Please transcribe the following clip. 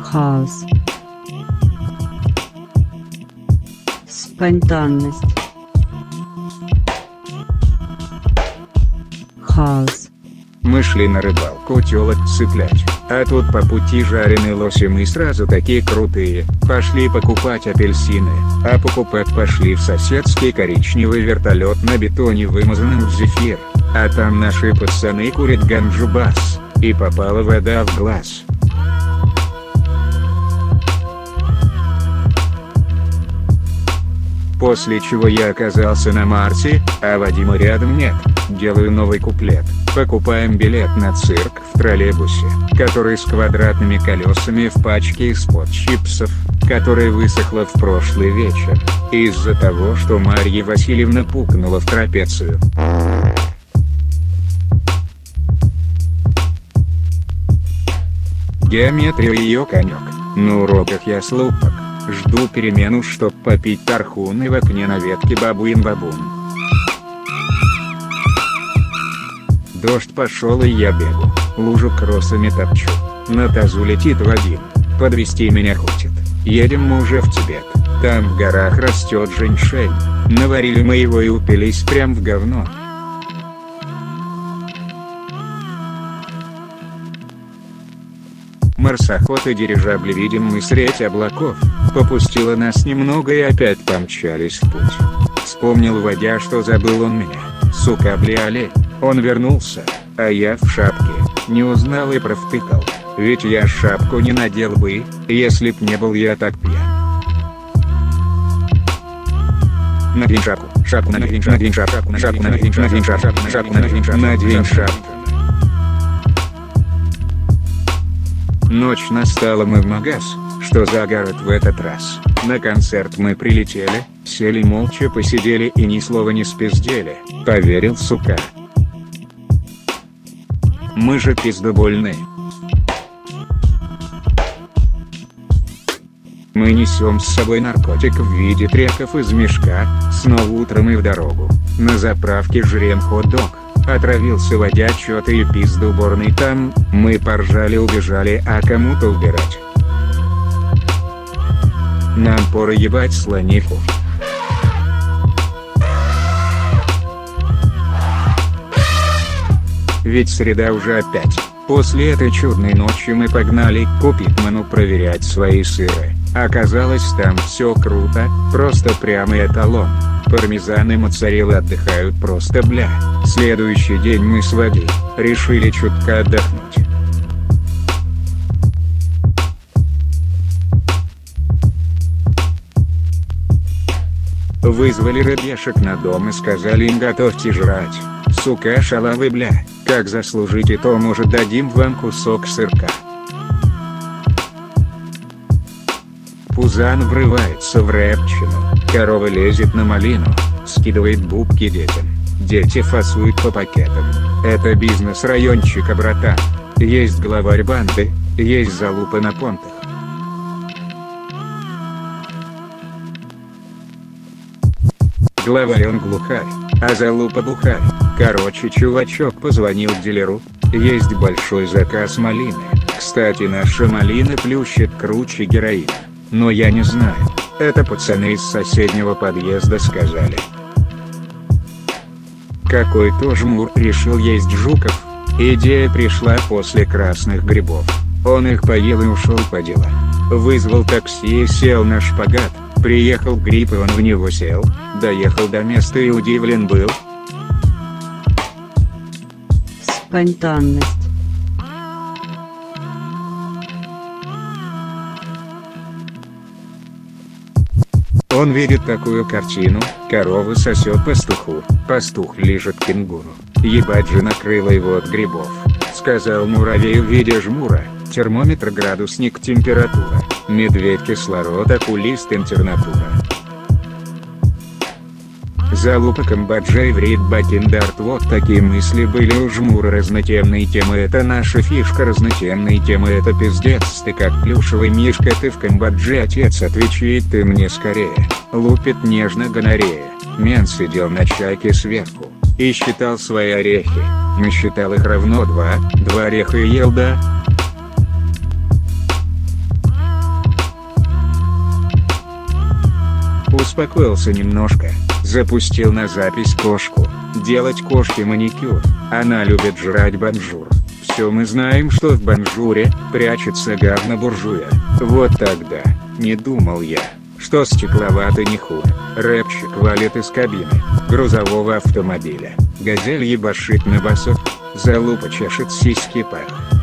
Хаос. Спонтанность. Хаос. Мы шли на рыбалку тёлок цеплять, а тут по пути жареные лоси, мы сразу такие крутые, пошли покупать апельсины, а покупать пошли в соседский коричневый вертолет на бетоне, вымазанным в зефир, а там наши пацаны курят ганджубас, и попала вода в глаз. После чего я оказался на Марсе, а Вадима рядом нет. Делаю новый куплет. Покупаем билет на цирк в троллейбусе, который с квадратными колесами, в пачке из-под чипсов, которая высохла в прошлый вечер, из-за того, что Марья Васильевна пукнула в трапецию. Геометрия ее конек. На уроках я слупок. Жду перемену, чтоб попить тархун, и в окне на ветке бабуин-бабун. Дождь пошел, и я бегу, лужу кроссами топчу. На тазу летит Вадим, подвезти меня хочет. Едем мы уже в Тибет, там в горах растет женьшень. Наварили мы его и упились прям в говно. Марсоход и дирижабли видим мы средь облаков. Попустило нас немного и опять помчались в путь. Вспомнил Вадя, что забыл он меня. Сука, бля, он вернулся, а я в шапке. Не узнал и провтыкал. Ведь я шапку не надел бы, если б не был я так пьян. Надень шапку, шапку надень, надень шапку, шапку надень, надень шапку, шапку надень шапку. Ночь настала, мы в магаз, что за город в этот раз. На концерт мы прилетели, сели молча, посидели и ни слова не спиздели. Поверил, сука. Мы же пиздобольные. Мы несем с собой наркотик в виде треков из мешка, снова утром и в дорогу. На заправке жрем хот-дог. Отравился Вадя, чё-то и пиздоуборный там, мы поржали, убежали, а кому-то убирать. Нам пора ебать слониху. Ведь среда уже опять. После этой чудной ночи мы погнали к Купитману проверять свои сыры. Оказалось, там все круто, просто прямо эталон. Пармезан и моцарелла отдыхают просто бля. Следующий день мы с Вадей решили чутка отдохнуть. Вызвали рыбешек на дом и сказали им: готовьте жрать. Сука, шалавы, бля, как заслужите, то может дадим вам кусок сырка. Пузан врывается в рэпчину, корова лезет на малину, скидывает бубки детям, дети фасуют по пакетам. Это бизнес райончика, братан. Есть главарь банды, есть залупа на понтах. Главарь он глухарь, а залупа бухарь. Короче, чувачок позвонил дилеру, есть большой заказ малины. Кстати, наша малина плющит круче героина. Но я не знаю, это пацаны из соседнего подъезда сказали. Какой-то жмур решил есть жуков. Идея пришла после красных грибов. Он их поел и ушел по делам. Вызвал такси и сел на шпагат. Приехал гриб и он в него сел. Доехал до места и удивлен был. Спонтанность. Он видит такую картину: корова сосет пастуху, пастух лижет кенгуру. Ебать же накрыло его от грибов. Сказал муравей в виде жмура: термометр, градусник, температура. Медведь, кислород, окулист, интернатура. Залупа, Камбоджа, иврит, бакендарт. Вот такие мысли были у жмура. Разнотемные темы — это наша фишка. Разнотемные темы — это пиздец. Ты как плюшевый мишка, ты в Камбодже, отец, отвечает ты мне скорее. Лупит нежно гонорея. Мен сидел на чайке сверху и считал свои орехи. Насчитал их равно 2 ореха и ел, да. успокоился немножко, запустил на запись кошку, делать кошке маникюр, она любит жрать бонжур. Все мы знаем, что в бонжуре прячется говно буржуя. Вот тогда, не думал я, что стекловатый не хуже. Рэпчик валит из кабины грузового автомобиля. Газель ебашит на басок, залупа чешет сиськи пах.